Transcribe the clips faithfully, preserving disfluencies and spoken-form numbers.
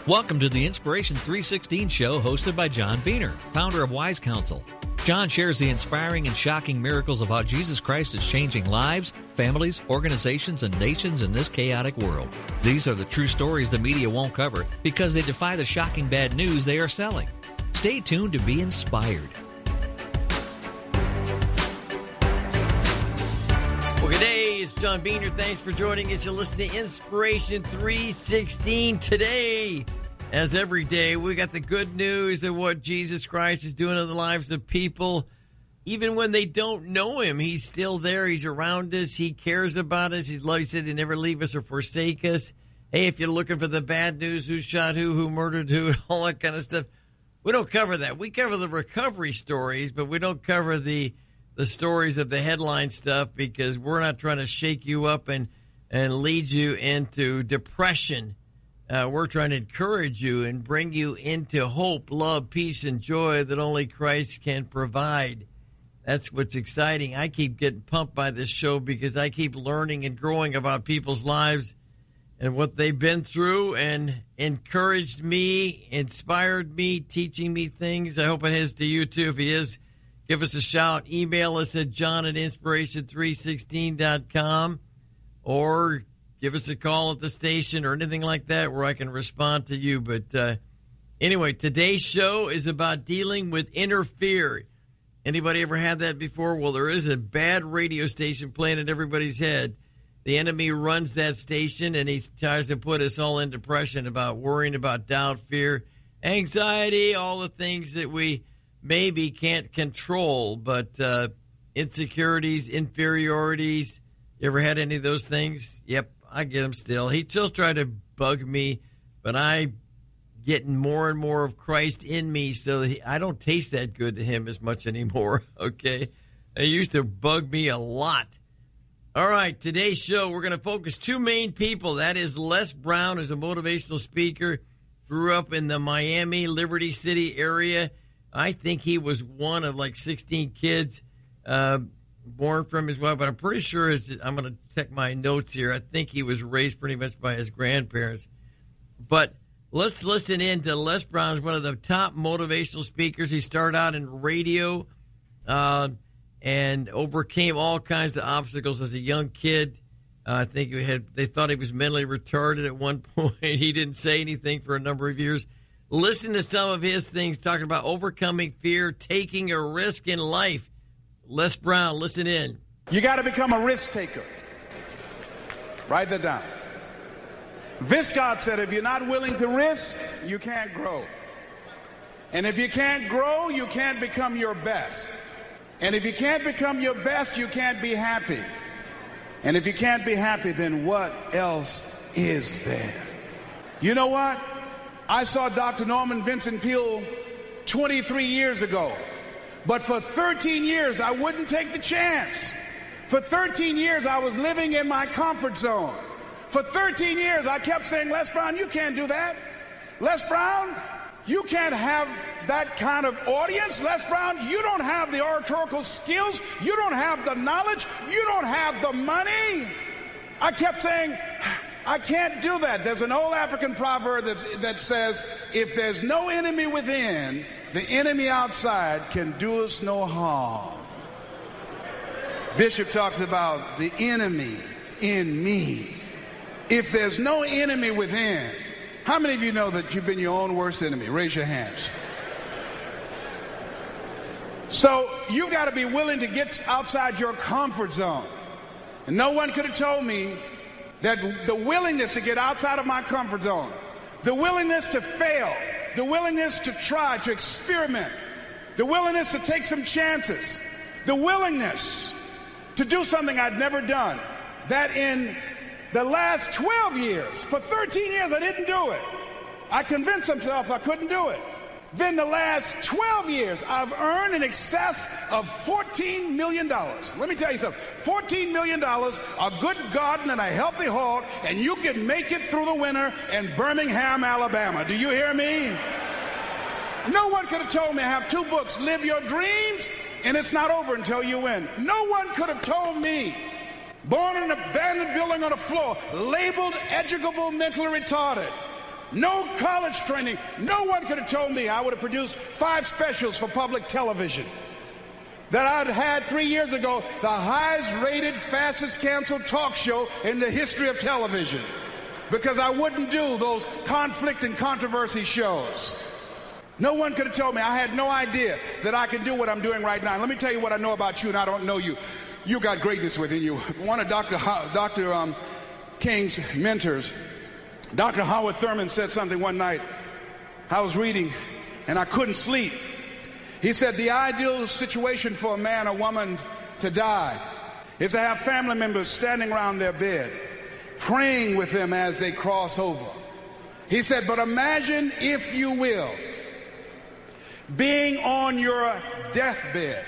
Welcome to the Inspiration three sixteen show hosted by John Beener, founder of Wise Counsel. John shares the inspiring and shocking miracles of how Jesus Christ is changing lives, families, organizations, and nations in this chaotic world. These are the true stories the media won't cover because they defy the shocking bad news they are selling. Stay tuned to be inspired. Well, good day. It's John Beener. Thanks for joining us. You're listening to Inspiration three sixteen today. As every day, we got the good news of what Jesus Christ is doing in the lives of people. Even when they don't know him, he's still there. He's around us. He cares about us. He's like he said, he'll never leave us or forsake us. Hey, if you're looking for the bad news, who shot who, who murdered who, all that kind of stuff, we don't cover that. We cover the recovery stories, but we don't cover the the stories of the headline stuff because we're not trying to shake you up and, and lead you into depression. Uh, we're trying to encourage you and bring you into hope, love, peace, and joy that only Christ can provide. That's what's exciting. I keep getting pumped by this show because I keep learning and growing about people's lives and what they've been through and encouraged me, inspired me, teaching me things. I hope it has to you, too. If he is, give us a shout. Email us at john at inspiration three sixteen dot com or give us a call at the station or anything like that where I can respond to you. But uh, anyway, today's show is about dealing with inner fear. Anybody ever had that before? Well, there is a bad radio station playing in everybody's head. The enemy runs that station, and he tries to put us all in depression about worrying about doubt, fear, anxiety, all the things that we maybe can't control, but uh, insecurities, inferiorities. You ever had any of those things? Yep. I get him still. He still tried to bug me, but I getting more and more of Christ in me, so he, I don't taste that good to him as much anymore, okay? He used to bug me a lot. All right, today's show, we're going to focus two main people. That is Les Brown, who's a motivational speaker, grew up in the Miami, Liberty City area. I think he was one of like sixteen kids, uh, born from his wife, but I'm pretty sure his, I'm going to check my notes here. I think he was raised pretty much by his grandparents. But let's listen in to Les Brown, one of the top motivational speakers. He started out in radio uh, and overcame all kinds of obstacles as a young kid. Uh, I think he had, they thought he was mentally retarded at one point. He didn't say anything for a number of years. Listen to some of his things, talking about overcoming fear, taking a risk in life. Les Brown, listen in. You got to become a risk taker. Write that down. Viscott said if you're not willing to risk, you can't grow. And if you can't grow, you can't become your best. And if you can't become your best, you can't be happy. And if you can't be happy, then what else is there? You know what? I saw Doctor Norman Vincent Peale twenty-three years ago. But for thirteen years, I wouldn't take the chance. For thirteen years, I was living in my comfort zone. For thirteen years, I kept saying, Les Brown, you can't do that. Les Brown, you can't have that kind of audience. Les Brown, you don't have the oratorical skills. You don't have the knowledge. You don't have the money. I kept saying, I can't do that. There's an old African proverb that, that says, if there's no enemy within, the enemy outside can do us no harm. Bishop talks about the enemy in me. If there's no enemy within, how many of you know that you've been your own worst enemy? Raise your hands. So you've got to be willing to get outside your comfort zone. And no one could have told me that the willingness to get outside of my comfort zone, the willingness to fail, the willingness to try, to experiment, the willingness to take some chances, the willingness to do something I'd never done, that in the last twelve years, for thirteen years, I didn't do it. I convinced myself I couldn't do it. Then the last twelve years, I've earned in excess of fourteen million dollars. Let me tell you something. fourteen million dollars, a good garden and a healthy hog, and you can make it through the winter in Birmingham, Alabama. Do you hear me? No one could have told me I have two books, Live Your Dreams, and It's Not Over Until You Win. No one could have told me, born in an abandoned building on the floor, labeled educable mentally retarded, no college training. No one could have told me I would have produced five specials for public television. That I'd had three years ago the highest rated, fastest canceled talk show in the history of television. Because I wouldn't do those conflict and controversy shows. No one could have told me. I had no idea that I could do what I'm doing right now. And let me tell you what I know about you, and I don't know you. You got greatness within you. One of Doctor Ho- Doctor Um, King's mentors, Doctor Howard Thurman, said something one night. I was reading, and I couldn't sleep. He said, the ideal situation for a man or woman to die is to have family members standing around their bed, praying with them as they cross over. He said, but imagine, if you will, being on your deathbed,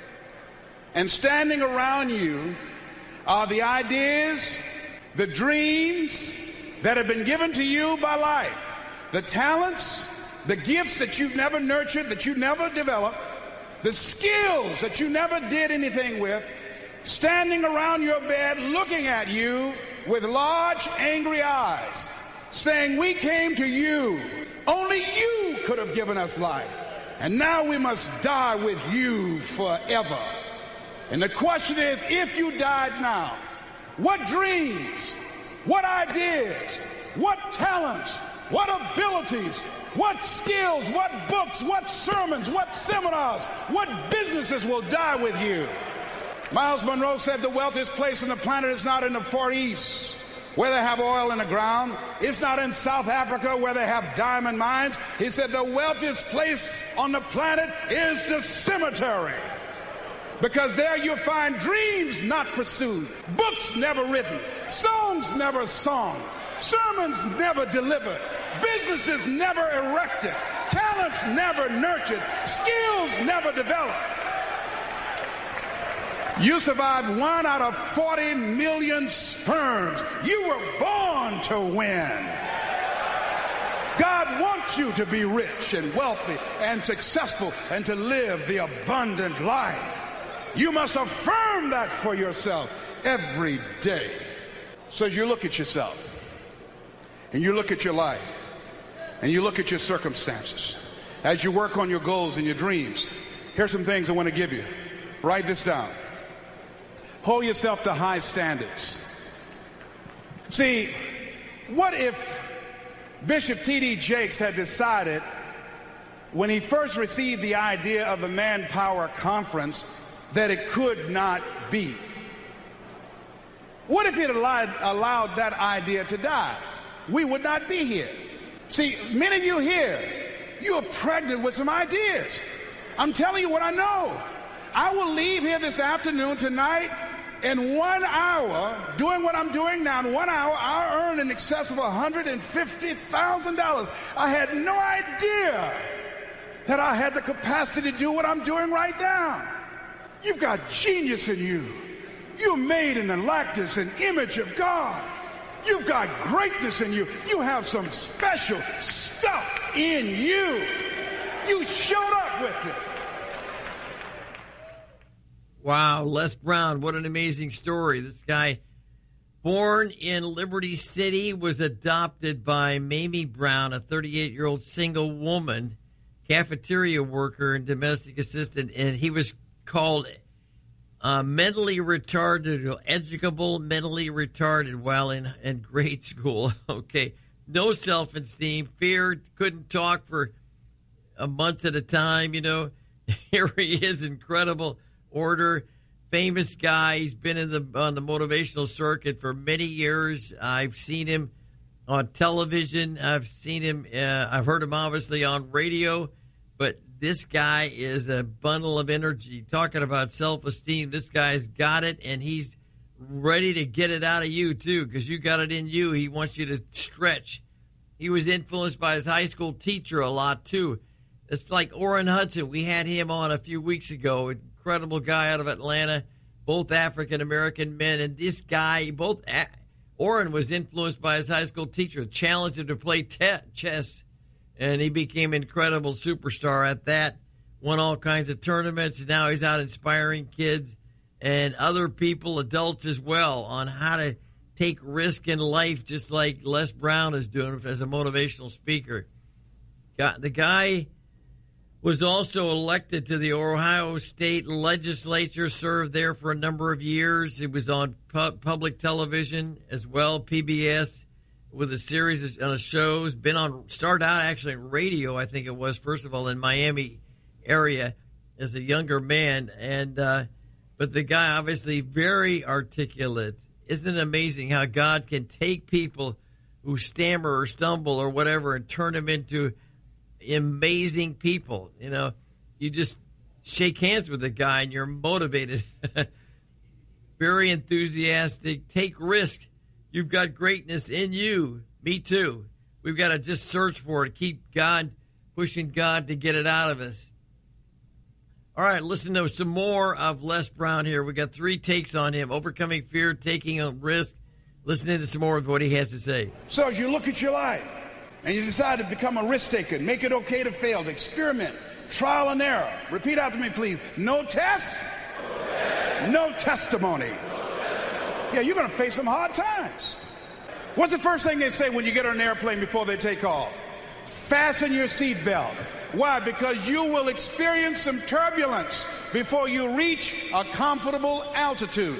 and standing around you are the ideas, the dreams that have been given to you by life, the talents, the gifts that you've never nurtured, that you never developed, the skills that you never did anything with, standing around your bed looking at you with large, angry eyes, saying, we came to you. Only you could have given us life. And now we must die with you forever. And the question is, if you died now, what dreams, what ideas, what talents, what abilities, what skills, what books, what sermons, what seminars, what businesses will die with you? Miles Monroe said the wealthiest place on the planet is not in the Far East, where they have oil in the ground. It's not in South Africa, where they have diamond mines. He said the wealthiest place on the planet is the cemetery, because there you'll find dreams not pursued, books never written, songs never sung, sermons never delivered, businesses never erected, talents never nurtured, skills never developed. You survived one out of forty million sperms. You were born to win. God wants you to be rich and wealthy and successful and to live the abundant life. You must affirm that for yourself every day. So as you look at yourself and you look at your life and you look at your circumstances, as you work on your goals and your dreams, here's some things I want to give you. Write this down. Hold yourself to high standards. See, what if Bishop T D Jakes had decided, when he first received the idea of the Manpower Conference, that it could not be? What if he had allowed, allowed that idea to die? We would not be here. See, many of you here, you are pregnant with some ideas. I'm telling you what I know. I will leave here this afternoon, tonight, in one hour, doing what I'm doing now. In one hour, I'll earn in excess of one hundred fifty thousand dollars. I had no idea that I had the capacity to do what I'm doing right now. You've got genius in you. You're made in the likeness and image of God. You've got greatness in you. You have some special stuff in you. You showed up with it. Wow, Les Brown, what an amazing story. This guy, born in Liberty City, was adopted by Mamie Brown, a thirty-eight-year-old single woman, cafeteria worker and domestic assistant, and he was called uh, mentally retarded, educable, mentally retarded while in, in grade school. Okay, no self-esteem, fear, couldn't talk for a month at a time, you know. Here he is, incredible order, famous guy. He's been in the on the motivational circuit for many years. I've seen him on television. I've seen him. Uh, I've heard him obviously on radio. But this guy is a bundle of energy. Talking about self-esteem, this guy's got it, and he's ready to get it out of you too, because you got it in you. He wants you to stretch. He was influenced by his high school teacher a lot too. It's like Orrin Hudson. We had him on a few weeks ago. Incredible guy out of Atlanta, both African-American men. And this guy, both Orrin was influenced by his high school teacher, challenged him to play te- chess, and he became an incredible superstar at that, won all kinds of tournaments, and now he's out inspiring kids and other people, adults as well, on how to take risk in life, just like Les Brown is doing as a motivational speaker. Got, the guy was also elected to the Ohio State Legislature, served there for a number of years. He was on pu- public television as well, P B S, with a series of uh, shows. Been on, started out actually in radio, I think it was, first of all, in Miami area as a younger man. And uh, but the guy, obviously very articulate. Isn't it amazing how God can take people who stammer or stumble or whatever and turn them into amazing people? You know, you just shake hands with the guy and you're motivated. Very enthusiastic. Take risk. You've got greatness in you. Me too. We've got to just search for it. Keep God, pushing God to get it out of us. All right, listen to some more of Les Brown here. We got three takes on him: overcoming fear, taking a risk. Listening to some more of what he has to say. So as you look at your life and you decide to become a risk taker, make it okay to fail, to experiment, trial and error. Repeat after me, please. No test, no, test. no testimony. No testimony. Yeah, you're going to face some hard times. What's the first thing they say when you get on an airplane before they take off? Fasten your seatbelt. Why? Because you will experience some turbulence before you reach a comfortable altitude.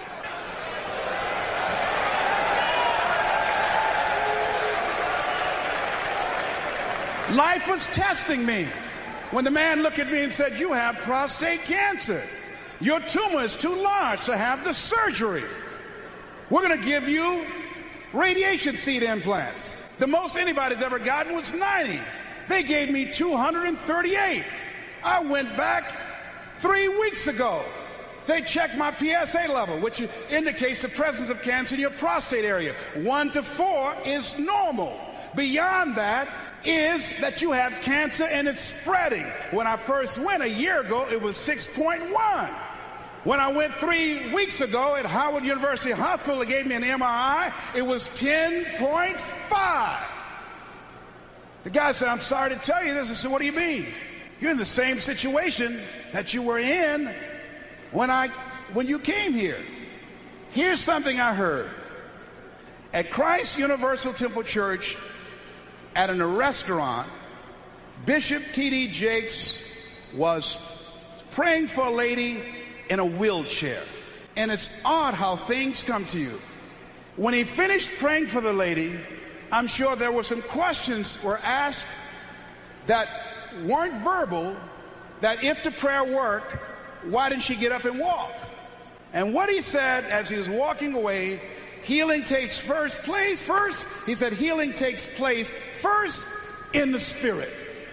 Life was testing me when the man looked at me and said, "You have prostate cancer. Your tumor is too large to have the surgery. We're going to give you radiation seed implants." The most anybody's ever gotten was ninety. They gave me two hundred thirty-eight. I went back three weeks ago. They checked my P S A level, which indicates the presence of cancer in your prostate area. One to four is normal. Beyond that is that you have cancer and it's spreading. When I first went a year ago, it was six point one. When I went three weeks ago at Howard University Hospital, they gave me an M R I, it was ten point five. The guy said, "I'm sorry to tell you this." I said, "What do you mean?" "You're in the same situation that you were in when I when you came here." Here's something I heard. At Christ Universal Temple Church, at a restaurant, Bishop T D Jakes was praying for a lady in a wheelchair. And it's odd how things come to you. When he finished praying for the lady, I'm sure there were some questions were asked that weren't verbal, that if the prayer worked, why didn't she get up and walk? And what he said as he was walking away, healing takes first place first. He said healing takes place first in the spirit.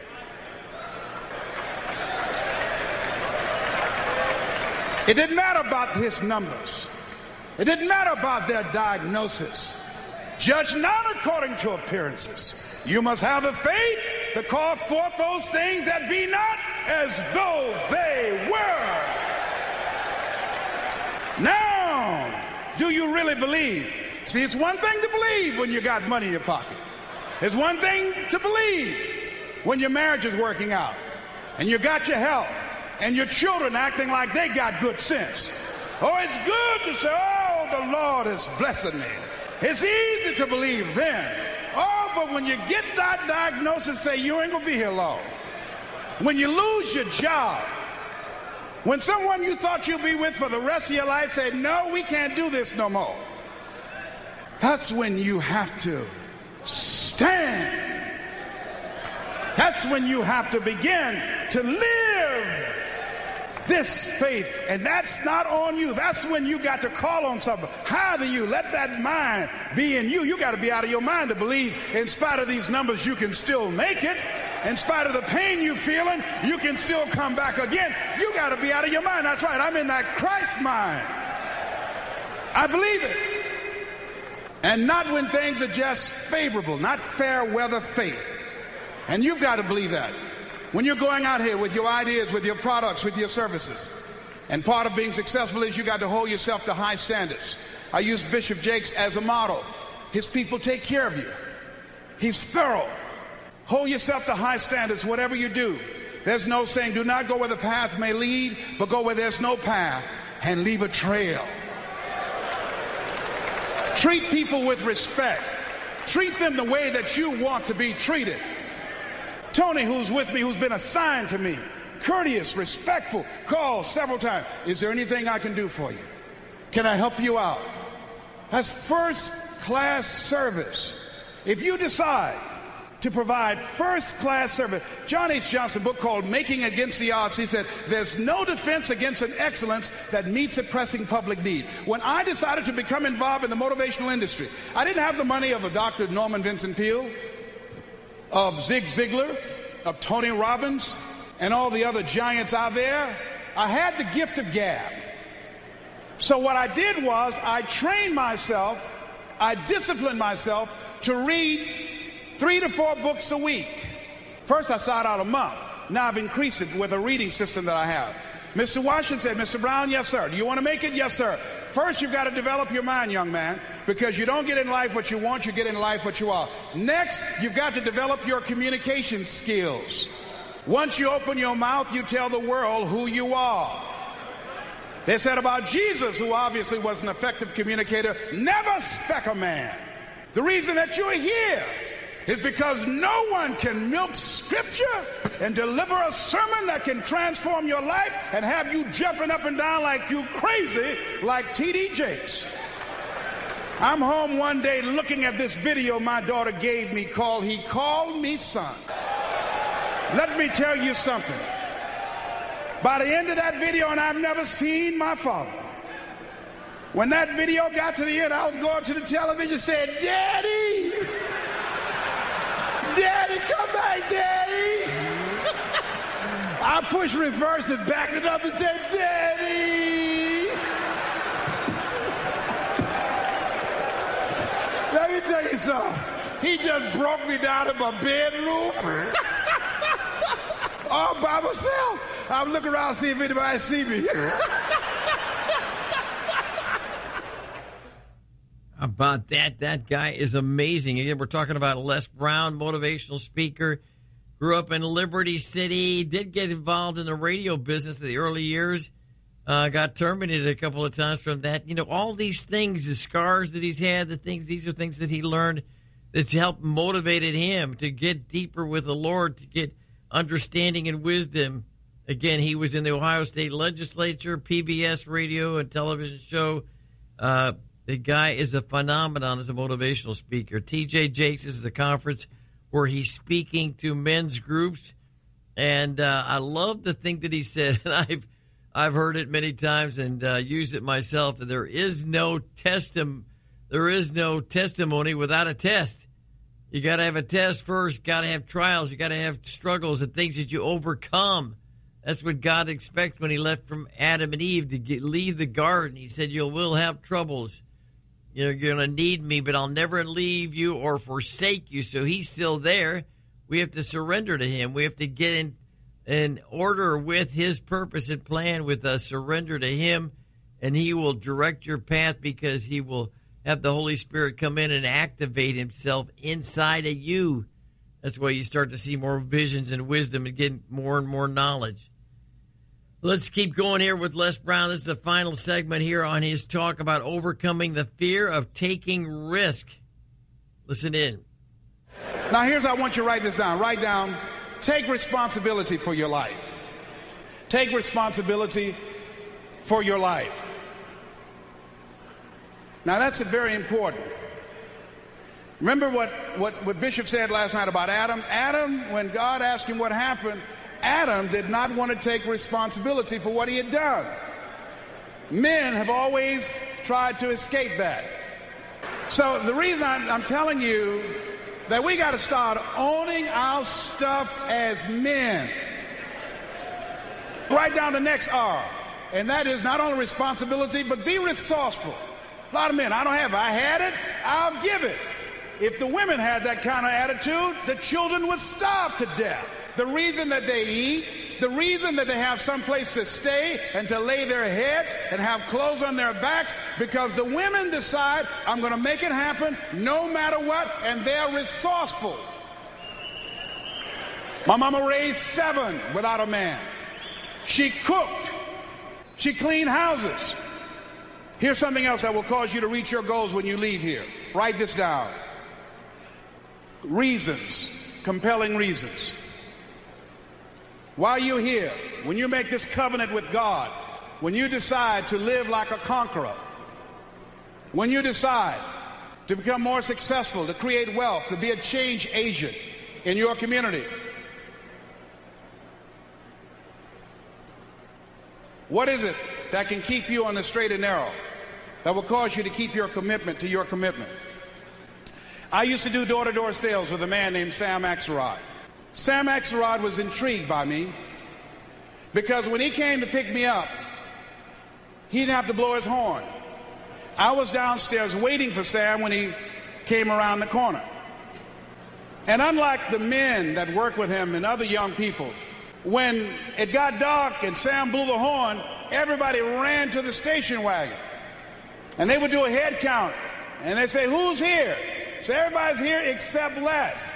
It didn't matter about his numbers. It didn't matter about their diagnosis. Judge not according to appearances. You must have the faith to call forth those things that be not as though they were. Now, do you really believe? See, it's one thing to believe when you got money in your pocket. It's one thing to believe when your marriage is working out and you got your health and your children acting like they got good sense. Oh, it's good to say, "Oh, the Lord is blessing me." It's easy to believe then. Oh, but when you get that diagnosis, say, "You ain't gonna be here long." When you lose your job, when someone you thought you'd be with for the rest of your life say, "No, we can't do this no more," that's when you have to stand. That's when you have to begin to live this faith. And that's not on you. That's when you got to call on something higher than you. Let that mind be in you. You got to be out of your mind to believe in spite of these numbers you can still make it. In spite of the pain you're feeling, you can still come back again. You got to be out of your mind. That's right. I'm in that Christ mind. I believe it. And not when things are just favorable, not fair weather faith. And you've got to believe that. When you're going out here with your ideas, with your products, with your services, and part of being successful is you got to hold yourself to high standards. I use Bishop Jakes as a model. His people take care of you. He's thorough. Hold yourself to high standards, whatever you do. There's no saying, do not go where the path may lead, but go where there's no path and leave a trail. Treat people with respect. Treat them the way that you want to be treated. Tony, who's with me, who's been assigned to me, courteous, respectful, called several times. Is there anything I can do for you? Can I help you out? That's first-class service. If you decide to provide first-class service, John H. Johnson, a book called Making Against the Odds, he said, there's no defense against an excellence that meets a pressing public need. When I decided to become involved in the motivational industry, I didn't have the money of a Doctor Norman Vincent Peale, of Zig Ziglar, of Tony Robbins, and all the other giants out there. I had the gift of gab. So what I did was I trained myself, I disciplined myself to read three to four books a week. First I started out a month. Now I've increased it with a reading system that I have. Mister Washington said, Mister Brown, yes, sir. Do you want to make it? Yes, sir. First, you've got to develop your mind, young man, because you don't get in life what you want, you get in life what you are. Next, you've got to develop your communication skills. Once you open your mouth, you tell the world who you are. They said about Jesus, who obviously was an effective communicator, never spec a man. The reason that you're here is because no one can milk scripture and deliver a sermon that can transform your life and have you jumping up and down like you crazy like T D Jakes. I'm home one day looking at this video my daughter gave me called He Called Me Son. Let me tell you something. By the end of that video, and I've never seen my father, when that video got to the end, I was going to the television saying, Daddy! Daddy, come back, Daddy! I pushed reverse and backed it up and said, Daddy! Let me tell you something. He just broke me down in my bedroom. All by myself. I'm looking around to see if anybody see me. About that, that guy is amazing. Again, we're talking about Les Brown, motivational speaker, grew up in Liberty City, did get involved in the radio business in the early years, uh, got terminated a couple of times from that. You know, all these things, the scars that he's had, the things, these are things that he learned that's helped motivated him to get deeper with the Lord, to get understanding and wisdom. Again, he was in the Ohio State Legislature, P B S radio and television show. Uh, the guy is a phenomenon as a motivational speaker. T J Jakes is a conference where he's speaking to men's groups. And uh, I love the thing that he said, and I've I've heard it many times and uh, used it myself. There is no testim- there is no testimony without a test. You got to have a test first, got to have trials, you got to have struggles and things that you overcome. That's what God expects when he left from Adam and Eve to get, leave the garden. He said, you will have troubles. You know, you're going to need me, but I'll never leave you or forsake you. So he's still there. We have to surrender to him. We have to get in, in order with his purpose and plan with us. Surrender to him, and he will direct your path because he will have the Holy Spirit come in and activate himself inside of you. That's why you start to see more visions and wisdom and get more and more knowledge. Let's keep going here with Les Brown. This is the final segment here on his talk about overcoming the fear of taking risk. Listen in. Now, here's how I want you to write this down. Write down, take responsibility for your life. Take responsibility for your life. Now, that's very important. Remember what, what, what Bishop said last night about Adam? Adam, when God asked him what happened, Adam did not want to take responsibility for what he had done. Men have always tried to escape that. So the reason I'm, I'm telling you that we got to start owning our stuff as men. Write down the next R, and that is not only responsibility, but be resourceful. A lot of men, I don't have it. I had it, I'll give it. If the women had that kind of attitude, the children would starve to death. The reason that they eat, the reason that they have some place to stay and to lay their heads and have clothes on their backs, because the women decide, I'm going to make it happen no matter what, and they're resourceful. My mama raised seven without a man. She cooked. She cleaned houses. Here's something else that will cause you to reach your goals when you leave here. Write this down. Reasons, compelling reasons. While you're here, when you make this covenant with God, when you decide to live like a conqueror, when you decide to become more successful, to create wealth, to be a change agent in your community, what is it that can keep you on the straight and narrow, that will cause you to keep your commitment to your commitment? I used to do door-to-door sales with a man named Sam Axelrod. Sam Axelrod was intrigued by me because when he came to pick me up, he didn't have to blow his horn. I was downstairs waiting for Sam when he came around the corner. And unlike the men that work with him and other young people, when it got dark and Sam blew the horn, everybody ran to the station wagon. And they would do a head count. And they'd say, who's here? So everybody's here except Les.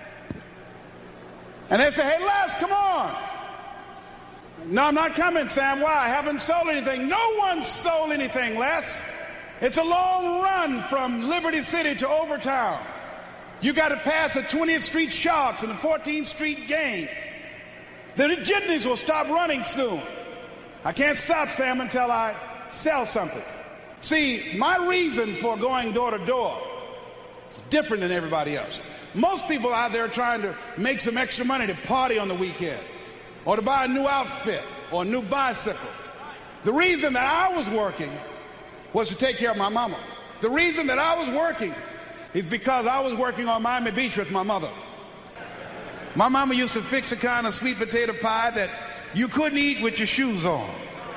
And they say, hey, Les, come on. No, I'm not coming, Sam. Why? I haven't sold anything. No one's sold anything, Les. It's a long run from Liberty City to Overtown. You got to pass the twentieth Street Sharks and the fourteenth Street Gang. The jitneys will stop running soon. I can't stop, Sam, until I sell something. See, my reason for going door to door is different than everybody else. Most people out there are trying to make some extra money to party on the weekend, or to buy a new outfit or a new bicycle. The reason that I was working was to take care of my mama. The reason that I was working is because I was working on Miami Beach with my mother. My mama used to fix a kind of sweet potato pie that you couldn't eat with your shoes on.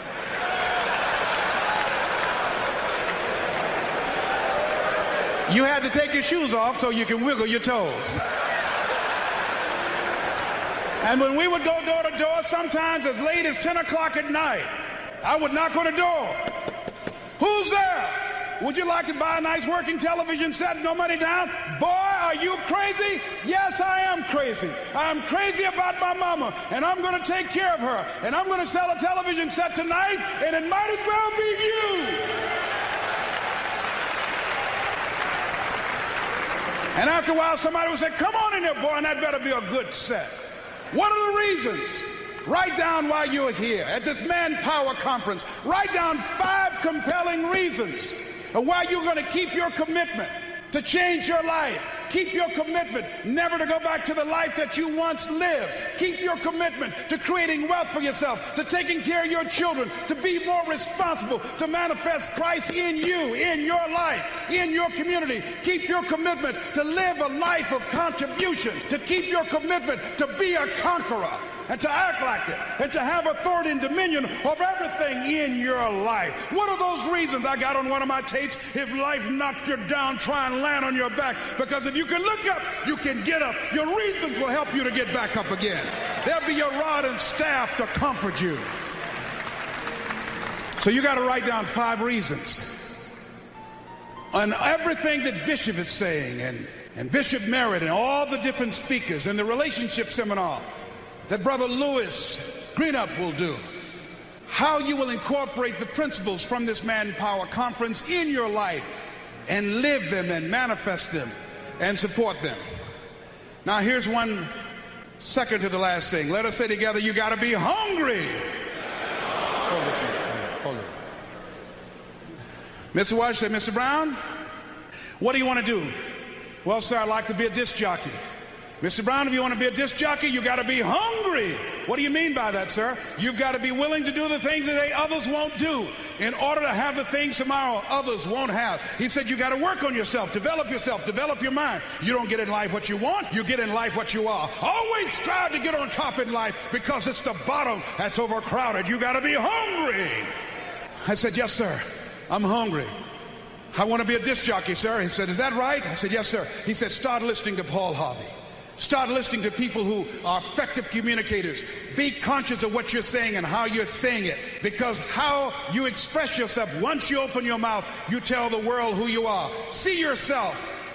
You had to take your shoes off so you can wiggle your toes. And when we would go door to door, sometimes as late as ten o'clock at night, I would knock on the door. Who's there? Would you like to buy a nice working television set? No money down? Boy, are you crazy? Yes, I am crazy. I'm crazy about my mama, and I'm going to take care of her. And I'm going to sell a television set tonight, and it might as well be you. And after a while, somebody would say, come on in here, boy, and that better be a good set. What are the reasons? Write down while you're here at this Manpower Conference. Write down five compelling reasons of why you're going to keep your commitment to change your life. Keep your commitment never to go back to the life that you once lived. Keep your commitment to creating wealth for yourself, to taking care of your children, to be more responsible, to manifest Christ in you, in your life, in your community. Keep your commitment to live a life of contribution, to keep your commitment to be a conqueror, and to act like it, and to have authority and dominion of everything in your life. What are those reasons? I got on one of my tapes, if life knocked you down, try and land on your back, because if you can look up, you can get up. Your reasons will help you to get back up again. They'll be your rod and staff to comfort you. So you got to write down five reasons on everything that Bishop is saying, and, and Bishop Merritt, and all the different speakers, and the relationship seminar that Brother Lewis Greenup will do. How you will incorporate the principles from this Manpower Conference in your life and live them and manifest them and support them. Now here's one second to the last thing. Let us say together, you got to be hungry. Hold this one. Hold it. Mister Washington, Mister Brown, what do you want to do? Well, sir, I'd like to be a disc jockey. Mister Brown, if you want to be a disc jockey, you got to be hungry. What do you mean by that, sir? You've got to be willing to do the things that they others won't do in order to have the things tomorrow others won't have. He said you got to work on yourself, develop yourself, develop your mind. You don't get in life what you want, you get in life what you are. Always strive to get on top in life, because it's the bottom that's overcrowded. You got to be hungry. I said, yes, sir, I'm hungry. I want to be a disc jockey, sir. He said, is that right? I said, yes, sir. He said, start listening to Paul Harvey. Start listening to people who are effective communicators. Be conscious of what you're saying and how you're saying it, because how you express yourself, once you open your mouth, you tell the world who you are. See yourself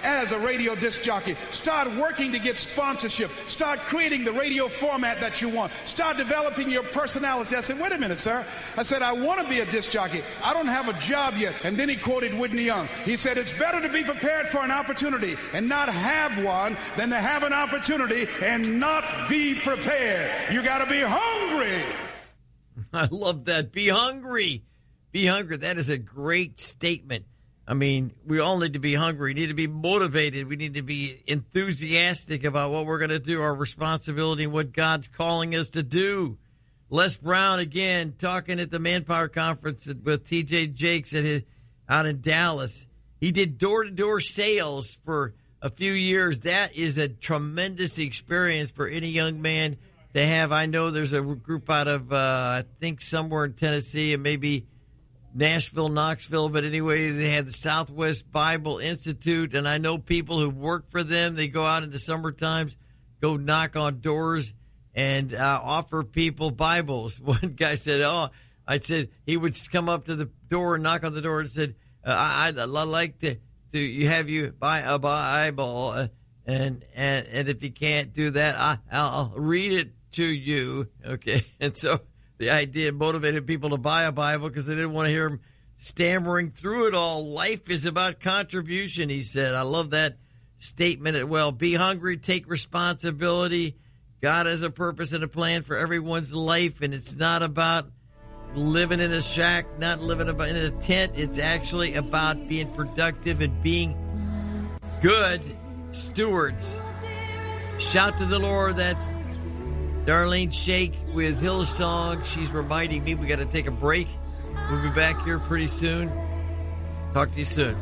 as a radio disc jockey. Start working to get sponsorship. Start creating the radio format that you want. Start developing your personality. I said, wait a minute, sir. I said, I want to be a disc jockey. I don't have a job yet. And then he quoted Whitney Young. He said, it's better to be prepared for an opportunity and not have one than to have an opportunity and not be prepared. You got to be hungry. I love that. Be hungry. Be hungry. That is a great statement. I mean, we all need to be hungry. We need to be motivated. We need to be enthusiastic about what we're going to do, our responsibility, and what God's calling us to do. Les Brown, again, talking at the Manpower Conference with T J Jakes at his, out in Dallas. He did door-to-door sales for a few years. That is a tremendous experience for any young man to have. I know there's a group out of, uh, I think, somewhere in Tennessee and maybe Nashville, Knoxville, but anyway, they had the Southwest Bible Institute, and I know people who work for them. They go out in the summer times, go knock on doors, and uh, offer people Bibles. One guy said, oh, I said he would come up to the door and knock on the door and said, uh, I, I'd like to, to you have you buy a Bible, uh, and, and and if you can't do that, I, I'll read it to you, okay? And so the idea motivated people to buy a Bible because they didn't want to hear him stammering through it all. Life is about contribution, he said. I love that statement. Well, be hungry, take responsibility. God has a purpose and a plan for everyone's life, and it's not about living in a shack, not living in a tent. It's actually about being productive and being good stewards. Shout to the Lord. That's Darlene Shake with Hillsong. She's reminding me we got to take a break. We'll be back here pretty soon. Talk to you soon.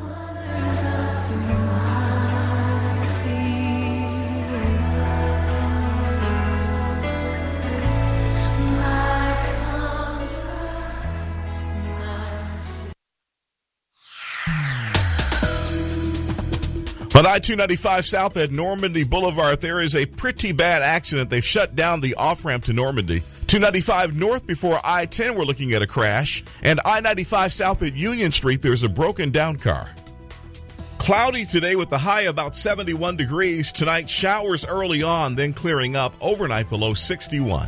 On I two ninety-five South at Normandy Boulevard, there is a pretty bad accident. They've shut down the off-ramp to Normandy. two ninety-five North before I ten, we're looking at a crash. And I ninety-five South at Union Street, there's a broken down car. Cloudy today with the high about seventy-one degrees. Tonight, showers early on, then clearing up. Overnight, the low sixty-one.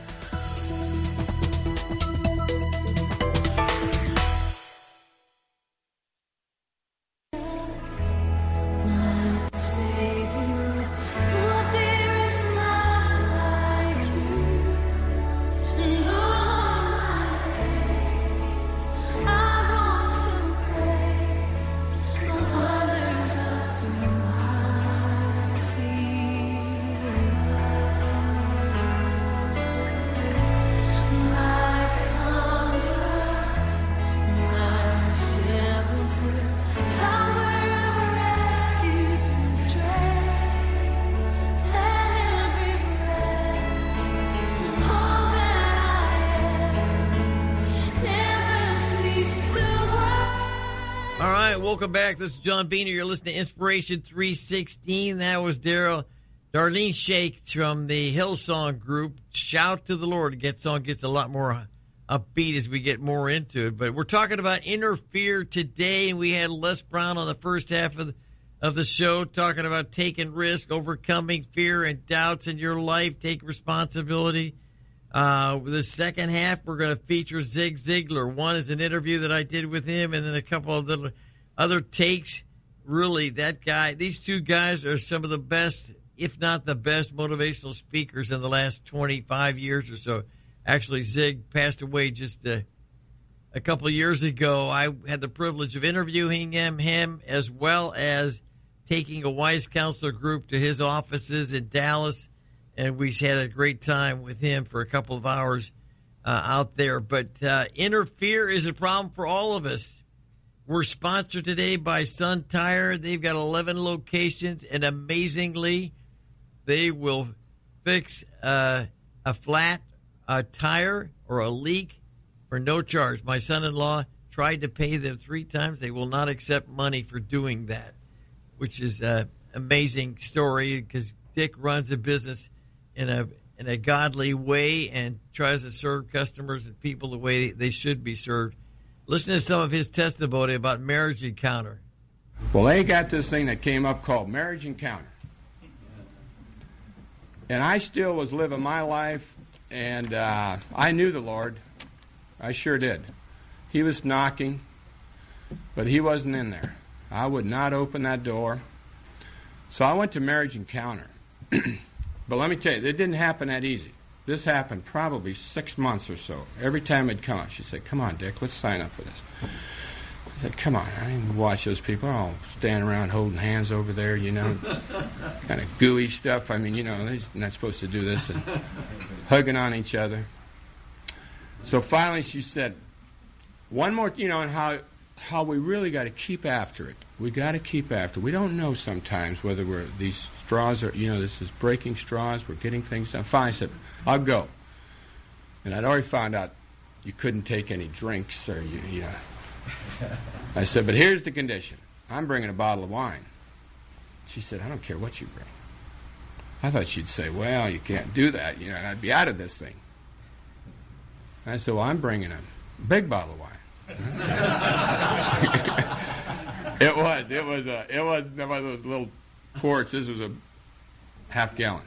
Welcome back. This is John Beener. You're listening to Inspiration three sixteen. That was Daryl, Darlene Shake from the Hillsong group. Shout to the Lord. That song gets a lot more upbeat as we get more into it. But we're talking about inner fear today, and we had Les Brown on the first half of the, of the show talking about taking risk, overcoming fear and doubts in your life, take responsibility. Uh, the second half, we're going to feature Zig Ziglar. One is an interview that I did with him, and then a couple of little other takes. Really, that guy, these two guys are some of the best, if not the best, motivational speakers in the last twenty-five years or so. Actually, Zig passed away just a, a couple of years ago. I had the privilege of interviewing him, him as well as taking a Wise Counselor group to his offices in Dallas, and we had a great time with him for a couple of hours uh, out there. But uh, inner fear is a problem for all of us. We're sponsored today by Sun Tire. They've got eleven locations, and amazingly, they will fix uh, a flat a tire or a leak for no charge. My son-in-law tried to pay them three times. They will not accept money for doing that, which is an amazing story because Dick runs a business in a in a godly way and tries to serve customers and people the way they should be served. Listen to some of his testimony about Marriage Encounter. Well, they got this thing that came up called Marriage Encounter. And I still was living my life, and uh, I knew the Lord. I sure did. He was knocking, but he wasn't in there. I would not open that door. So I went to Marriage Encounter. But let me tell you, it didn't happen that easy. This happened probably six months or so. Every time it'd come up, she'd say, come on, Dick, let's sign up for this. I said, come on, I didn't watch those people all standing around holding hands over there, you know, kind of gooey stuff. I mean, you know, they're not supposed to do this, and hugging on each other. So finally she said, one more, you know, and how how we really got to keep after it. We got to keep after it. We don't know sometimes whether we're, these straws are, you know, this is breaking straws, we're getting things done. Finally I said, I'll go. And I'd already found out you couldn't take any drinks or, you, you know. I said, but here's the condition. I'm bringing a bottle of wine. She said, I don't care what you bring. I thought she'd say, well, you can't do that, you know, and I'd be out of this thing. I said, well, I'm bringing a big bottle of wine. it was, it was, a, it was one of those little quarts. This was a half gallon.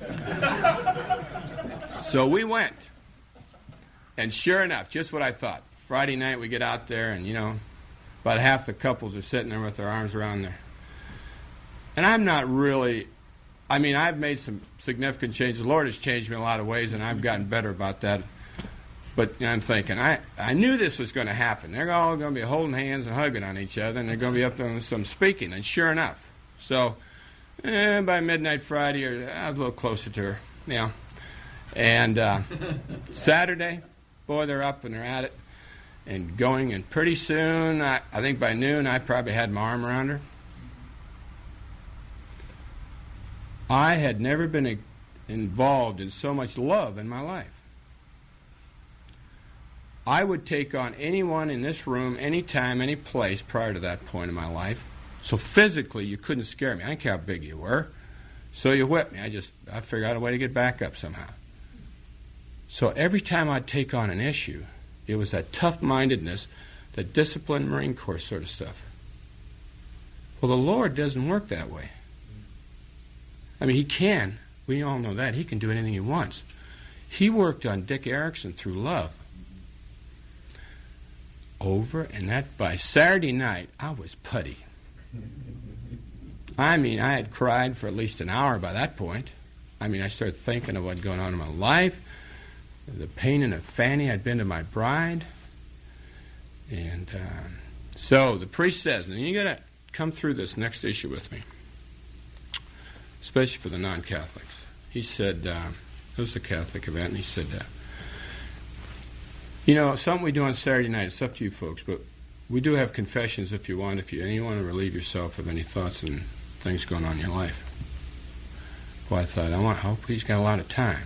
So we went. And sure enough, just what I thought. Friday night we get out there, and, you know, about half the couples are sitting there with their arms around there. And I'm not really, I mean, I've made some significant changes. The Lord has changed me in a lot of ways, and I've gotten better about that. But you know, I'm thinking, I, I knew this was going to happen. They're all going to be holding hands and hugging on each other, and they're going to be up there with some speaking. And sure enough. So eh, by midnight Friday, or I was a little closer to her, you know. And uh, Saturday, boy, they're up and they're at it and going. And pretty soon, I, I think by noon, I probably had my arm around her. I had never been involved in so much love in my life. I would take on anyone in this room, anytime, any place prior to that point in my life. So physically, you couldn't scare me. I didn't care how big you were. So you whipped me. I just, I figured out a way to get back up somehow. So every time I'd take on an issue, it was that tough-mindedness, that disciplined Marine Corps sort of stuff. Well, the Lord doesn't work that way. I mean, He can. We all know that. He can do anything He wants. He worked on Dick Erickson through love. Over, and that by Saturday night, I was putty. I mean, I had cried for at least an hour by that point. I mean, I started thinking of what's going on in my life, the pain in the fanny I'd been to my bride. And uh, so the priest says, now you got to come through this next issue with me, especially for the non-Catholics. He said, uh, it was a Catholic event, and he said, uh, you know, something we do on Saturday night, it's up to you folks, but we do have confessions if you want, if you, and you want to relieve yourself of any thoughts and things going on in your life. Well, I thought, I want, I hope he's got a lot of time.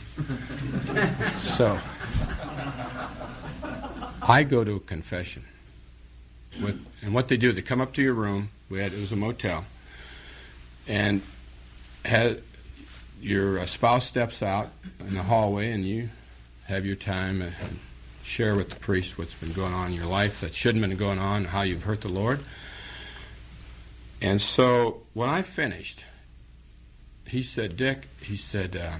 So, I go to a confession. With, and what they do, they come up to your room, we had, it was a motel, and had, your uh, spouse steps out in the hallway, and you have your time and, and share with the priest what's been going on in your life that shouldn't have been going on, how you've hurt the Lord. And so when I finished, he said, Dick, he said, uh,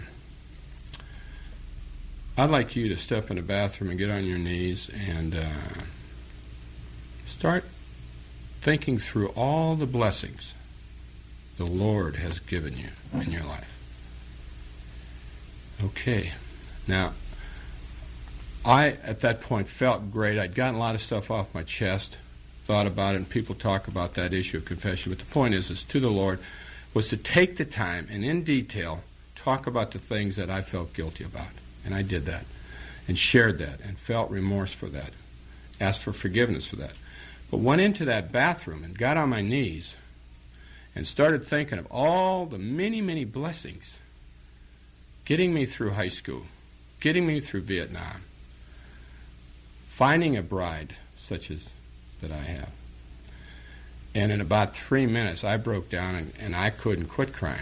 I'd like you to step in the bathroom and get on your knees and uh, start thinking through all the blessings the Lord has given you in your life. Okay. Now, I, at that point, felt great. I'd gotten a lot of stuff off my chest, thought about it, and people talk about that issue of confession. But the point is, is to the Lord, was to take the time and in detail talk about the things that I felt guilty about. And I did that and shared that and felt remorse for that, asked for forgiveness for that. But went into that bathroom and got on my knees and started thinking of all the many, many blessings getting me through high school, getting me through Vietnam, finding a bride such as that I have. And in about three minutes, I broke down and, and I couldn't quit crying.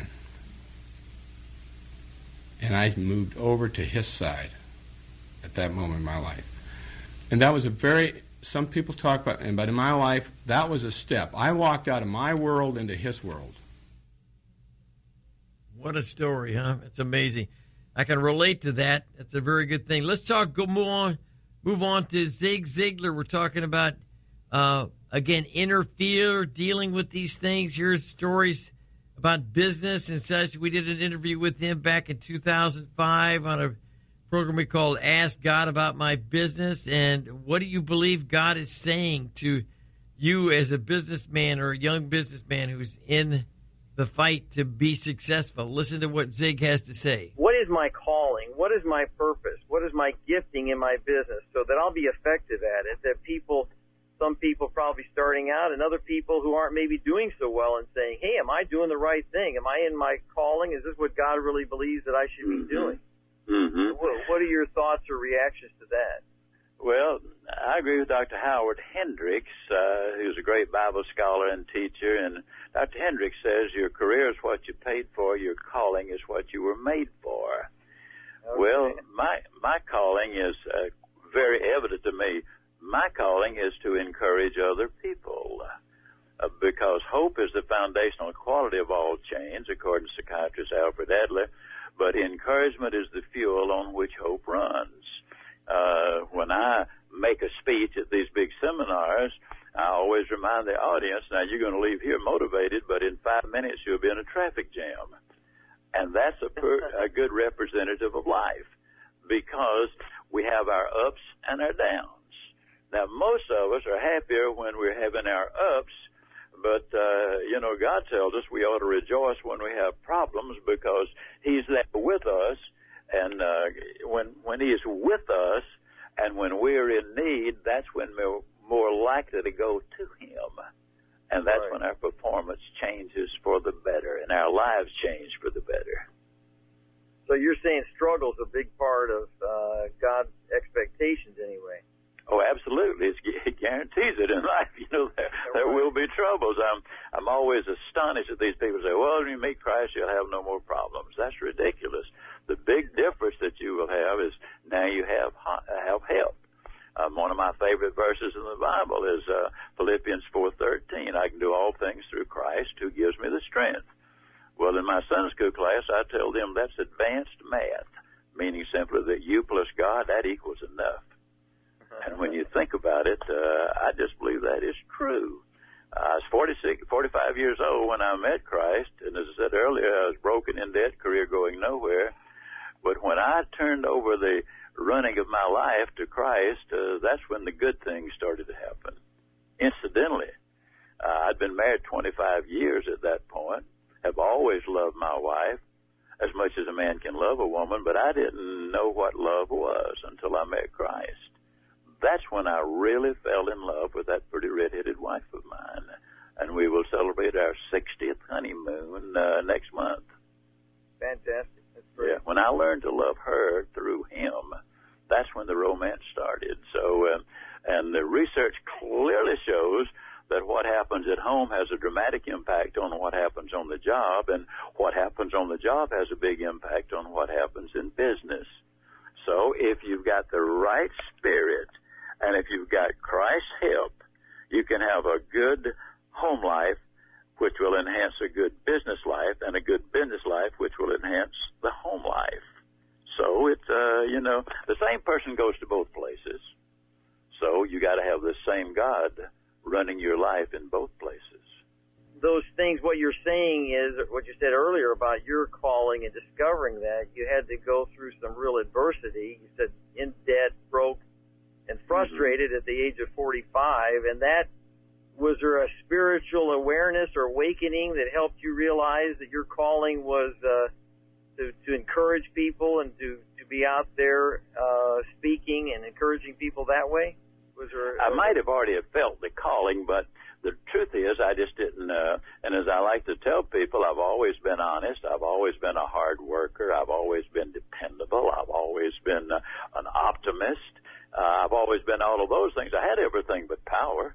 And I moved over to his side at that moment in my life. And that was a very some people talk about, and but in my life, that was a step. I walked out of my world into his world. What a story, huh? It's amazing. I can relate to that. That's a very good thing. Let's talk. Go move on. Move on to Zig Ziglar. We're talking about uh, again inner fear, dealing with these things. Here's stories about business and such. We did an interview with him back in two thousand five on a program we called Ask God About My Business. And what do you believe God is saying to you as a businessman or a young businessman who's in the fight to be successful? Listen to what Zig has to say. What is my calling? What is my purpose? What is my gifting in my business so that I'll be effective at it? That people, some people probably starting out and other people who aren't maybe doing so well and saying, hey, am I doing the right thing? Am I in my calling? Is this what God really believes that I should mm-hmm. be doing? Mm-hmm. What, what are your thoughts or reactions to that? Well, I agree with Doctor Howard Hendricks, uh, who's a great Bible scholar and teacher. And Doctor Hendricks says your career is what you paid for, your calling is what you were made for. Okay. Well, my my calling is uh, very evident to me. My calling is to encourage other people uh, because hope is the foundational quality of all change, according to psychiatrist Alfred Adler, but encouragement is the fuel on which hope runs. Uh, when I make a speech at these big seminars, I always remind the audience, now you're going to leave here motivated, but in five minutes you'll be in a traffic jam. And that's a, per, a good representative of life because we have our ups and our downs. Now, most of us are happier when we're having our ups, but, uh, you know, God tells us we ought to rejoice when we have problems because he's there with us. And uh, when when he is with us and when we're in need, that's when we're more likely to go to him. And that's right. When our performance changes for the better and our lives change for the better. So you're saying struggle's a big part of uh, God's expectations anyway. Oh, absolutely. It's, it guarantees it in life. You know, there, there will be troubles. I'm I'm always astonished that these people say, well, when you meet Christ, you'll have no more problems. That's ridiculous. The big difference that you will have is now you have have help. Um, one of my favorite verses in the Bible is uh, Philippians four thirteen. I can do all things through Christ who gives me the strength. Well, in my Sunday school class, I tell them that's advanced math, meaning simply that you plus God, that equals enough. And when you think about it, uh, I just believe that is true. Uh, I was forty-six, forty-five years old when I met Christ, and as I said earlier, I was broken in debt, career going nowhere. But when I turned over the running of my life to Christ, uh, that's when the good things started to happen. Incidentally, uh, I'd been married twenty-five years at that point, have always loved my wife as much as a man can love a woman, but I didn't know what love was until I met Christ. That's when I really fell in love with that pretty red-headed wife of mine. And we will celebrate our sixtieth honeymoon uh, next month. Fantastic. That's great. Yeah, when I learned to love her through him, that's when the romance started. So, uh, and the research clearly shows that what happens at home has a dramatic impact on what happens on the job, and what happens on the job has a big impact on what happens in business. So if you've got the right spirit, and if you've got Christ's help, you can have a good home life, which will enhance a good business life, and a good business life, which will enhance the home life. So it's, uh, you know, the same person goes to both places. So you got to have the same God running your life in both places. Those things, what you're saying is, what you said earlier about your calling and discovering that, you had to go through some real adversity. You said in debt, broke, and frustrated mm-hmm. at the age of forty-five, and that, was there a spiritual awareness or awakening that helped you realize that your calling was uh, to, to encourage people and to, to be out there uh, speaking and encouraging people that way? Was there? I might have already felt the calling, but the truth is I just didn't, uh, and as I like to tell people, I've always been honest. I've always been a hard worker. I've always been dependable. I've always been uh, an optimist. Uh, I've always been all of those things. I had everything but power.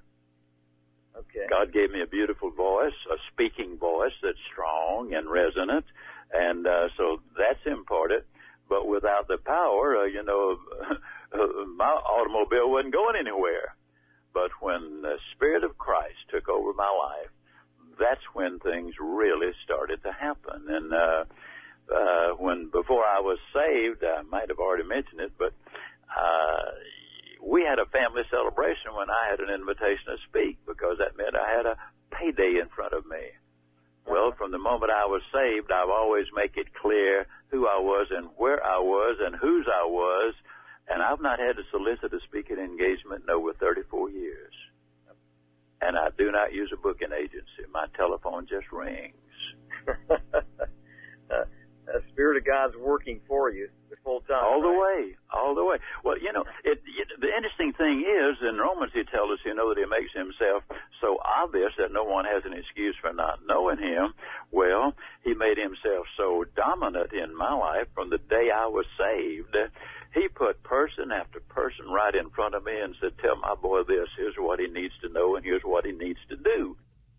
Okay. God gave me a beautiful voice, a speaking voice that's strong and resonant, and uh, so that's important. But without the power, uh, you know, my automobile wasn't going anywhere. But when the Spirit of Christ took over my life, that's when things really started to happen. And uh, uh, when before I was saved, I might have already mentioned it, but uh, we had a family celebration when I had an invitation to speak, because that meant I had a payday in front of me. Well, from the moment I was saved, I've always make it clear who I was and where I was and whose I was, and I've not had to solicit a speaking engagement in over thirty-four years. And I do not use a booking agency. My telephone just rings. uh, the Spirit of God's working for you the full time. All right? the way, all the way. Well, you know, it, it, the interesting thing is, in Romans he tells us, you know, that he makes himself so obvious that no one has an excuse for not knowing him. Well, he made himself so dominant in my life from the day I was saved. He put person after person right in front of me and said, tell my boy this, here's what he needs to know, and here's what he needs to do.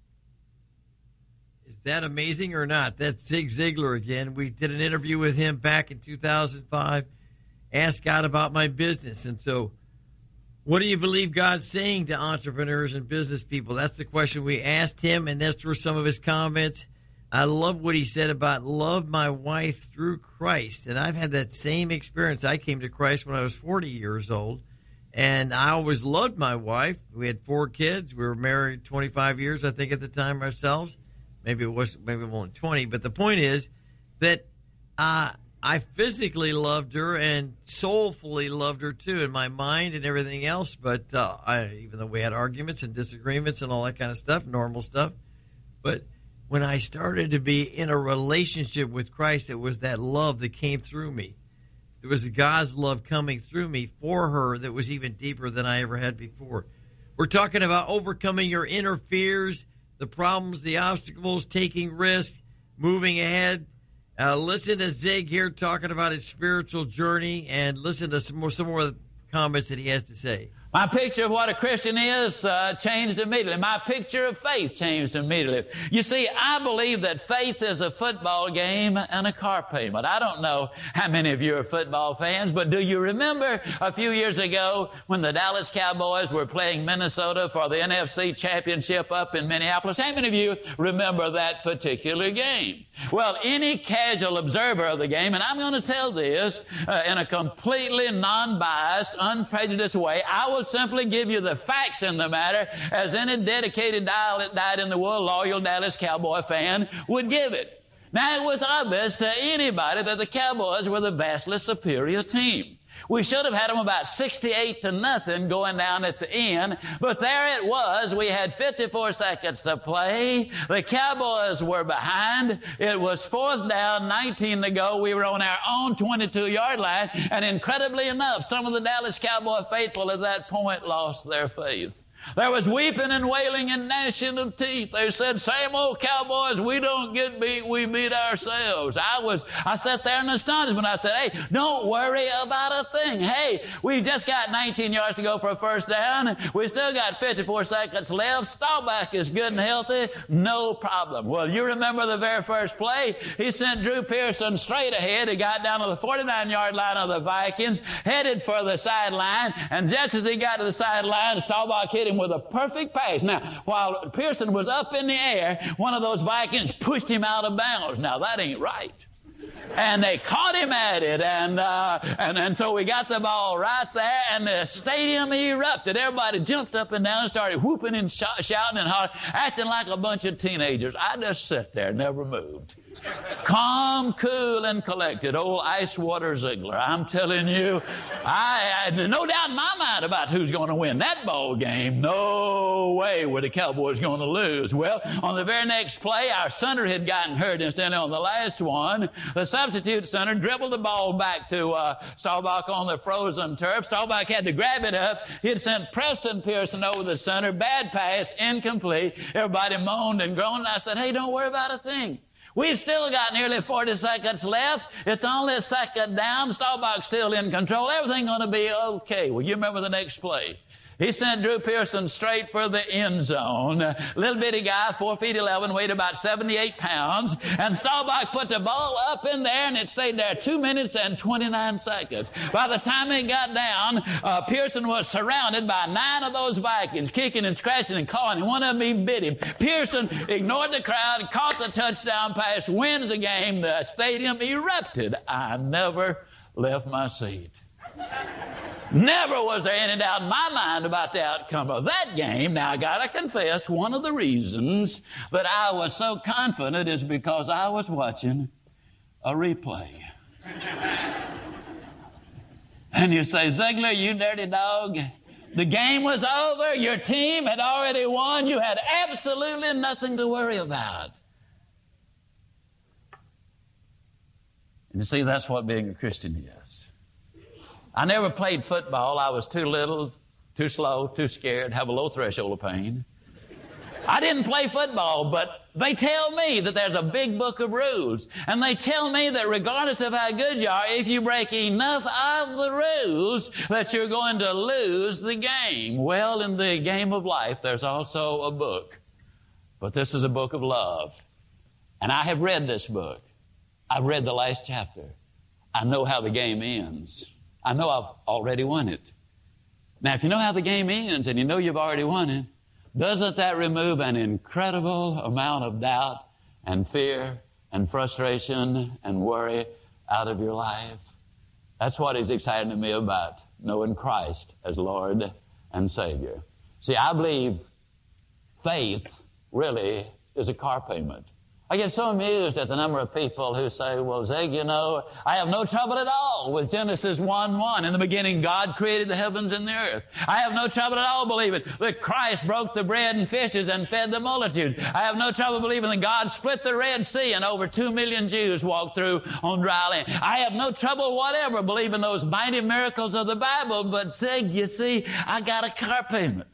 Is that amazing or not? That's Zig Ziglar again. We did an interview with him back in two thousand five, asked God about my business. And so what do you believe God's saying to entrepreneurs and business people? That's the question we asked him, and that's where some of his comments. I love what he said about love my wife through Christ. And I've had that same experience. I came to Christ when I was forty years old, and I always loved my wife. We had four kids. We were married twenty-five years, I think, at the time ourselves. Maybe it was maybe only twenty. But the point is that uh, I physically loved her and soulfully loved her, too, in my mind and everything else. But uh, I, even though we had arguments and disagreements and all that kind of stuff, normal stuff. But when I started to be in a relationship with Christ, it was that love that came through me. There was God's love coming through me for her that was even deeper than I ever had before. We're talking about overcoming your inner fears, the problems, the obstacles, taking risks, moving ahead. Uh, listen to Zig here talking about his spiritual journey, and listen to some more, some more of the comments that he has to say. My picture of what a Christian is uh, changed immediately. My picture of faith changed immediately. You see, I believe that faith is a football game and a car payment. I don't know how many of you are football fans, but do you remember a few years ago when the Dallas Cowboys were playing Minnesota for the N F C Championship up in Minneapolis? How many of you remember that particular game? Well, any casual observer of the game, and I'm going to tell this uh, in a completely non-biased, unprejudiced way, I will simply give you the facts in the matter as any dedicated, dyed-in-the-wool, loyal Dallas Cowboy fan would give it. Now, it was obvious to anybody that the Cowboys were the vastly superior team. We should have had them about sixty-eight to nothing going down at the end, but there it was. We had fifty-four seconds to play. The Cowboys were behind. It was fourth down, nineteen to go. We were on our own twenty-two-yard line, and incredibly enough, some of the Dallas Cowboy faithful at that point lost their faith. There was weeping and wailing and gnashing of teeth. They said, same old Cowboys, we don't get beat, we beat ourselves. I was, I sat there in astonishment. I said, hey, don't worry about a thing. Hey, we just got nineteen yards to go for a first down. We still got fifty-four seconds left. Staubach is good and healthy. No problem. Well, you remember the very first play? He sent Drew Pearson straight ahead. He got down to the forty-nine-yard line of the Vikings, headed for the sideline, and just as he got to the sideline, Staubach hit him with a perfect pass. Now, while Pearson was up in the air, one of those Vikings pushed him out of bounds. Now, that ain't right. And they caught him at it, and, uh, and and so we got the ball right there, and the stadium erupted. Everybody jumped up and down and started whooping and sh- shouting and hollering, acting like a bunch of teenagers. I just sat there, never moved. Calm, cool, and collected. Old Icewater Ziegler. I'm telling you, I had no doubt in my mind about who's going to win that ball game. No way were the Cowboys going to lose. Well, on the very next play, our center had gotten hurt instead on the last one. The substitute center dribbled the ball back to uh, Staubach on the frozen turf. Staubach had to grab it up. He had sent Preston Pearson over the center. Bad pass, incomplete. Everybody moaned and groaned. And I said, hey, don't worry about a thing. We've still got nearly forty seconds left. It's only a second down. Staubach's still in control. Everything's going to be okay. Well, you remember the next play. He sent Drew Pearson straight for the end zone. Little bitty guy, four feet eleven, weighed about seventy-eight pounds. And Staubach put the ball up in there, and it stayed there two minutes and twenty-nine seconds. By the time it got down, uh, Pearson was surrounded by nine of those Vikings, kicking and scratching and clawing, and one of them even bit him. Pearson ignored the crowd, caught the touchdown pass, wins the game. The stadium erupted. I never left my seat. Never was there any doubt in my mind about the outcome of that game. Now, I got to confess, one of the reasons that I was so confident is because I was watching a replay. And you say, Ziegler, you dirty dog, the game was over. Your team had already won. You had absolutely nothing to worry about. And you see, that's what being a Christian is. I never played football. I was too little, too slow, too scared, have a low threshold of pain. I didn't play football, but they tell me that there's a big book of rules. And they tell me that regardless of how good you are, if you break enough of the rules, that you're going to lose the game. Well, in the game of life, there's also a book. But this is a book of love. And I have read this book. I've read the last chapter. I know how the game ends. I know I've already won it. Now, if you know how the game ends and you know you've already won it, doesn't that remove an incredible amount of doubt and fear and frustration and worry out of your life? That's what is exciting to me about knowing Christ as Lord and Savior. See, I believe faith really is a car payment. I get so amused at the number of people who say, well, Zig, you know, I have no trouble at all with Genesis one one. In the beginning, God created the heavens and the earth. I have no trouble at all believing that Christ broke the bread and fishes and fed the multitude. I have no trouble believing that God split the Red Sea and over two million Jews walked through on dry land. I have no trouble whatever believing those mighty miracles of the Bible. But Zig, you see, I got a car payment.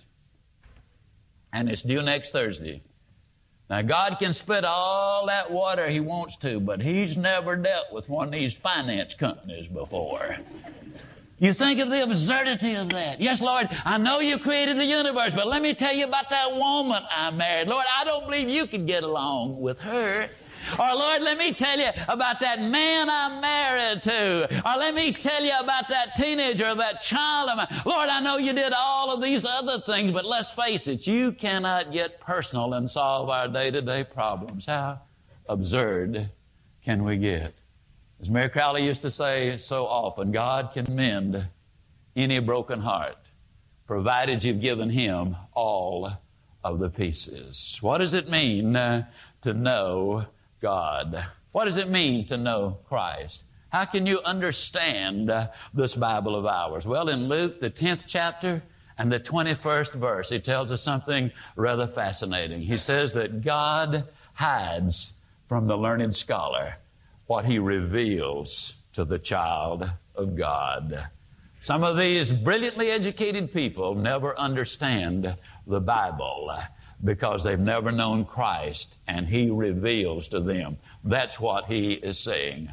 And it's due next Thursday. Now, God can split all that water He wants to, but He's never dealt with one of these finance companies before. You think of the absurdity of that. Yes, Lord, I know You created the universe, but let me tell you about that woman I married. Lord, I don't believe You could get along with her. Or, Lord, let me tell you about that man I'm married to. Or let me tell you about that teenager or that child of mine. Lord, I know You did all of these other things, but let's face it, You cannot get personal and solve our day-to-day problems. How absurd can we get? As Mary Crowley used to say so often, God can mend any broken heart, provided you've given Him all of the pieces. What does it mean uh, to know God? What does it mean to know Christ? How can you understand uh, this Bible of ours? Well, in Luke, the tenth chapter and the twenty-first verse, he tells us something rather fascinating. He says that God hides from the learned scholar what He reveals to the child of God. Some of these brilliantly educated people never understand the Bible because they've never known Christ, and He reveals to them. That's what He is saying.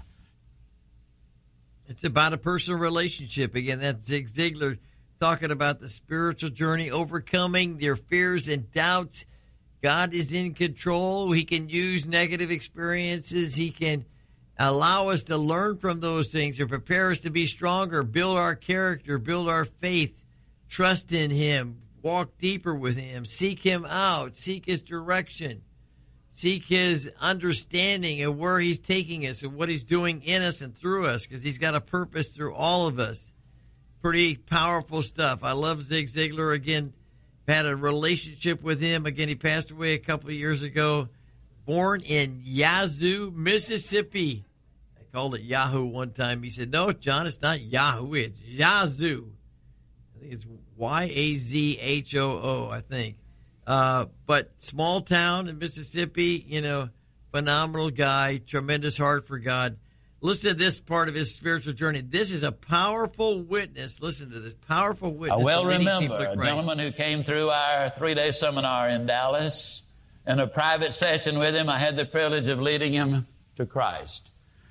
It's about a personal relationship. Again, that's Zig Ziglar talking about the spiritual journey, overcoming their fears and doubts. God is in control. He can use negative experiences. He can allow us to learn from those things or prepare us to be stronger, build our character, build our faith, trust in Him, walk deeper with Him, seek Him out, seek His direction, seek His understanding of where He's taking us and what He's doing in us and through us, because He's got a purpose through all of us. Pretty powerful stuff. I love Zig Ziglar. Again, had a relationship with him. Again, he passed away a couple of years ago. Born in Yazoo, Mississippi. I called it Yahoo one time. He said, no, John, it's not Yahoo. It's Yazoo. I think it's Y A Z H O O, I think. Uh, but small town in Mississippi, you know, phenomenal guy, tremendous heart for God. Listen to this part of his spiritual journey. This is a powerful witness. Listen to this powerful witness. I well remember a gentleman who came through our three-day seminar in Dallas. In a private session with him, I had the privilege of leading him to Christ.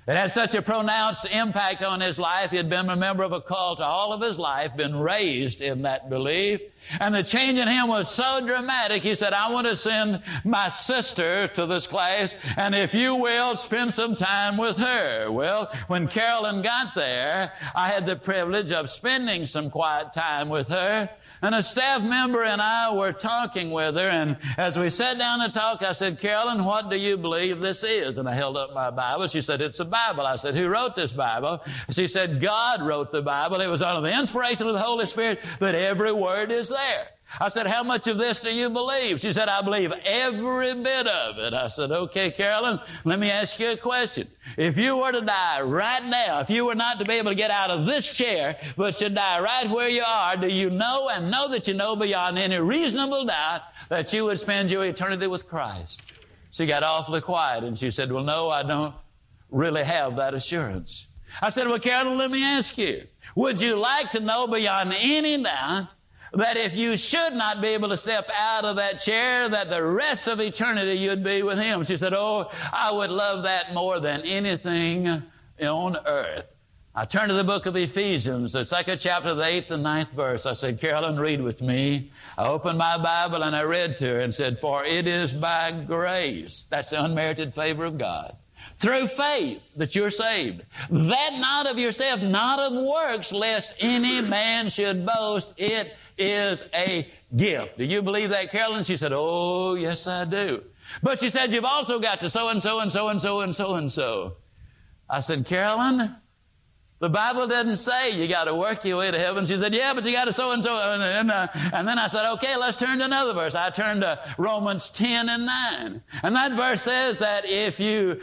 It had such a pronounced impact on his life. He had been a member of a cult all of his life, been raised in that belief. And the change in him was so dramatic, he said, I want to send my sister to this class, and if you will, spend some time with her. Well, when Carolyn got there, I had the privilege of spending some quiet time with her. And a staff member and I were talking with her, and as we sat down to talk, I said, Carolyn, what do you believe this is? And I held up my Bible. She said, it's a Bible. I said, who wrote this Bible? She said, God wrote the Bible. It was under the inspiration of the Holy Spirit that every word is there. I said, how much of this do you believe? She said, I believe every bit of it. I said, okay, Carolyn, let me ask you a question. If you were to die right now, if you were not to be able to get out of this chair, but should die right where you are, do you know and know that you know beyond any reasonable doubt that you would spend your eternity with Christ? She got awfully quiet, and she said, well, no, I don't really have that assurance. I said, well, Carolyn, let me ask you, would you like to know beyond any doubt that if you should not be able to step out of that chair, that the rest of eternity you'd be with Him? She said, oh, I would love that more than anything on earth. I turned to the book of Ephesians, the second chapter, the eighth and ninth verse. I said, Carolyn, read with me. I opened my Bible and I read to her and said, for it is by grace, that's the unmerited favor of God, through faith that you're saved. That not of yourself, not of works, lest any man should boast. It is a gift. Do you believe that, Carolyn? She said, oh, yes, I do. But she said, you've also got to so-and-so and so-and-so and so-and-so. I said, Carolyn, the Bible doesn't say you got to work your way to heaven. She said, yeah, but you got to so-and-so. And, and, uh, and then I said, okay, let's turn to another verse. I turned to Romans ten and nine. And that verse says that if you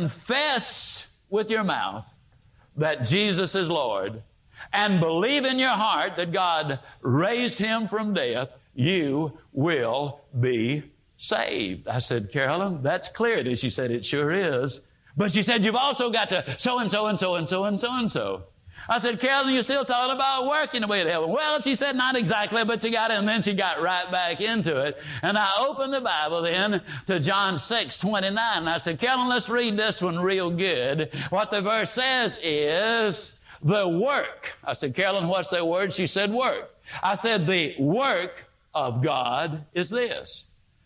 confess with your mouth that Jesus is Lord and believe in your heart that God raised Him from death, you will be saved. I said, Carolyn, that's clear. She said, it sure is. But she said, you've also got to so-and-so and so-and-so and so-and-so. I said, Carolyn, you're still talking about working the way to heaven. Well, she said, not exactly, but you got it. And then she got right back into it. And I opened the Bible then to John six twenty-nine. And I said, Carolyn, let's read this one real good. What the verse says is the work. I said, Carolyn, what's that word? She said, work. I said, the work of God is this,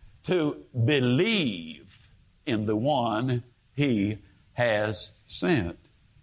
to believe in the one He has sent.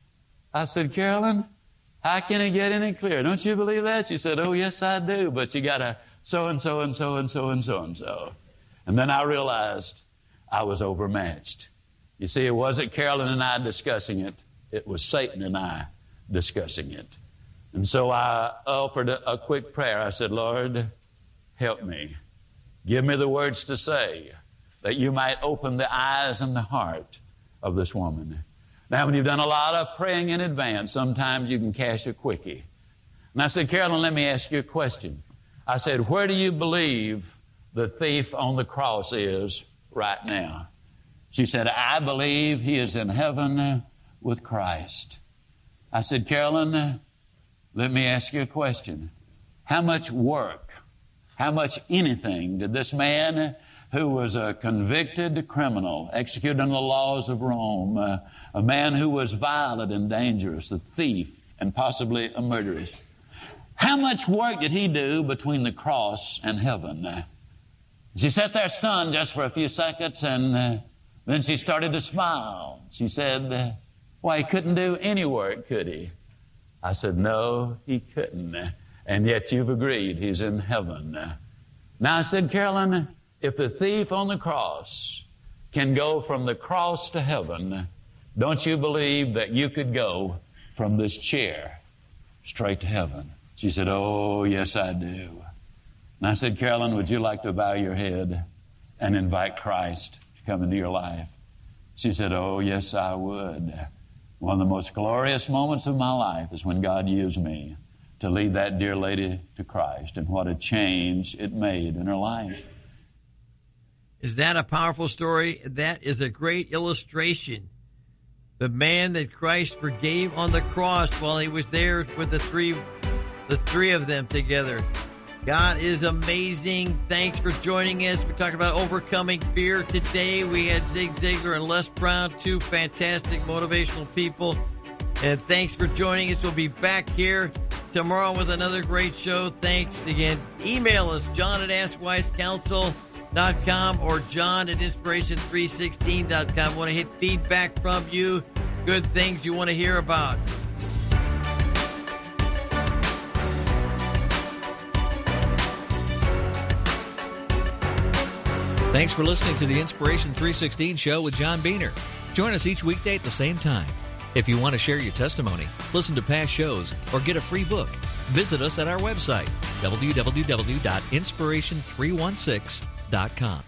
I said, Carolyn, how can it get any clearer? Don't you believe that? She said, oh, yes, I do, but you got to so-and-so and so-and-so and so-and-so. And then I realized I was overmatched. You see, it wasn't Carolyn and I discussing it. It was Satan and I discussing it. And so I offered a, a quick prayer. I said, Lord, help me. Give me the words to say that you might open the eyes and the heart of this woman. Now, when you've done a lot of praying in advance, sometimes you can cash a quickie. And I said, Carolyn, let me ask you a question. I said, where do you believe the thief on the cross is right now? She said, I believe he is in heaven with Christ. I said, Carolyn, let me ask you a question. How much work, how much anything did this man who was a convicted criminal, executed under the laws of Rome, uh, a man who was violent and dangerous, a thief, and possibly a murderer, how much work did he do between the cross and heaven? Uh, she sat there stunned just for a few seconds, and uh, then she started to smile. She said, uh, why, he couldn't do any work, could he? I said, no, he couldn't. And yet you've agreed he's in heaven. Now I said, Carolyn, if the thief on the cross can go from the cross to heaven, don't you believe that you could go from this chair straight to heaven? She said, oh, yes, I do. And I said, Carolyn, would you like to bow your head and invite Christ to come into your life? She said, oh, yes, I would. One of the most glorious moments of my life is when God used me to lead that dear lady to Christ, and what a change it made in her life. Is that a powerful story? That is a great illustration. The man that Christ forgave on the cross while he was there with the three, the three of them together. God is amazing. Thanks for joining us. We talked about overcoming fear today. We had Zig Ziglar and Les Brown, two fantastic motivational people. And thanks for joining us. We'll be back here tomorrow with another great show. Thanks again. Email us, John at ask wise counsel dot com or John at inspiration three sixteen dot com. Want to hit feedback from you, good things you want to hear about. Thanks for listening to the Inspiration three sixteen show with John Boehner. Join us each weekday at the same time. If you want to share your testimony, listen to past shows, or get a free book, visit us at our website, w w w dot inspiration three one six dot com.